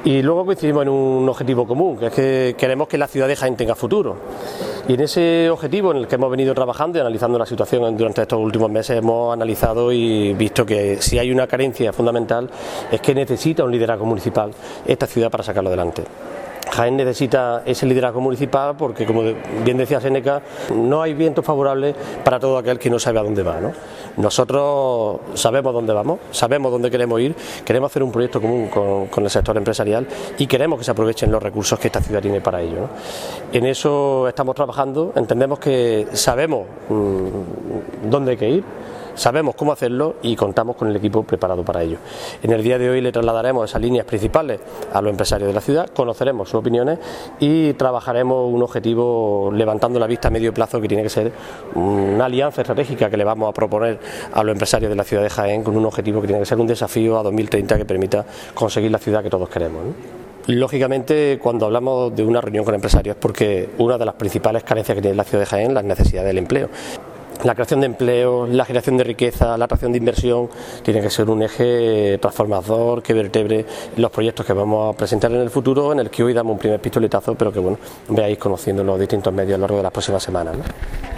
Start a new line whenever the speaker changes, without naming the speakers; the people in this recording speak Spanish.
Y luego coincidimos en un objetivo común, que es que queremos que la ciudad de Jaén tenga futuro. Y en ese objetivo en el que hemos venido trabajando y analizando la situación durante estos últimos meses, hemos analizado y visto que si hay una carencia fundamental es que necesita un liderazgo municipal esta ciudad para sacarlo adelante. Jaén necesita ese liderazgo municipal porque, como bien decía Séneca, no hay viento favorable para todo aquel que no sabe a dónde va, ¿no? Nosotros sabemos dónde vamos, sabemos dónde queremos ir, queremos hacer un proyecto común con el sector empresarial y queremos que se aprovechen los recursos que esta ciudad tiene para ello, ¿no? En eso estamos trabajando, entendemos que sabemos dónde hay que ir, sabemos cómo hacerlo y contamos con el equipo preparado para ello. En el día de hoy le trasladaremos esas líneas principales a los empresarios de la ciudad, conoceremos sus opiniones y trabajaremos un objetivo levantando la vista a medio plazo que tiene que ser una alianza estratégica que le vamos a proponer a los empresarios de la ciudad de Jaén con un objetivo que tiene que ser un desafío a 2030 que permita conseguir la ciudad que todos queremos, ¿no? Lógicamente, cuando hablamos de una reunión con empresarios es porque una de las principales carencias que tiene la ciudad de Jaén es la necesidad del empleo. La creación de empleo, la generación de riqueza, la atracción de inversión tiene que ser un eje transformador que vertebre los proyectos que vamos a presentar en el futuro, en el que hoy damos un primer pistoletazo, pero que bueno, veáis conociendo los distintos medios a lo largo de las próximas semanas, ¿no?